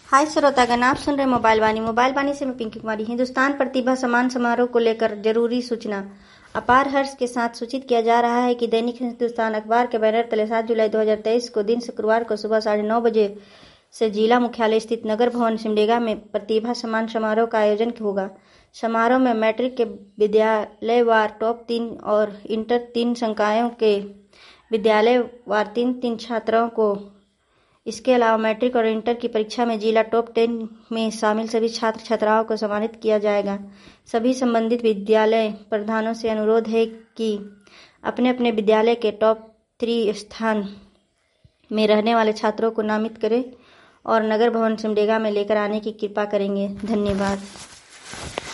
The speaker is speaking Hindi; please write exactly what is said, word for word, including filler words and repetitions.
हाय श्रोतागण, आप सुन रहे मोबाइल वाणी। मोबाइल वाणी से मैं पिंकी कुमारी। हिंदुस्तान प्रतिभा सम्मान समारोह को लेकर जरूरी सूचना। अपार हर्ष के साथ सूचित किया जा रहा है कि दैनिक हिंदुस्तान अखबार के बैनर तले सात जुलाई दो हजार तेईस को दिन शुक्रवार को सुबह साढ़े नौ बजे से जिला मुख्यालय स्थित नगर भवन सिमडेगा में प्रतिभा सम्मान समारोह का आयोजन होगा। समारोह में मैट्रिक के विद्यालयवार टॉप तीन और इंटर तीन संकायों के विद्यालयवार तीन तीन छात्राओं को, इसके अलावा मैट्रिक और इंटर की परीक्षा में जिला टॉप टेन में शामिल सभी छात्र छात्राओं को सम्मानित किया जाएगा। सभी संबंधित विद्यालय प्रधानों से अनुरोध है कि अपने अपने विद्यालय के टॉप थ्री स्थान में रहने वाले छात्रों को नामित करें और नगर भवन सिमडेगा में लेकर आने की कृपा करेंगे। धन्यवाद।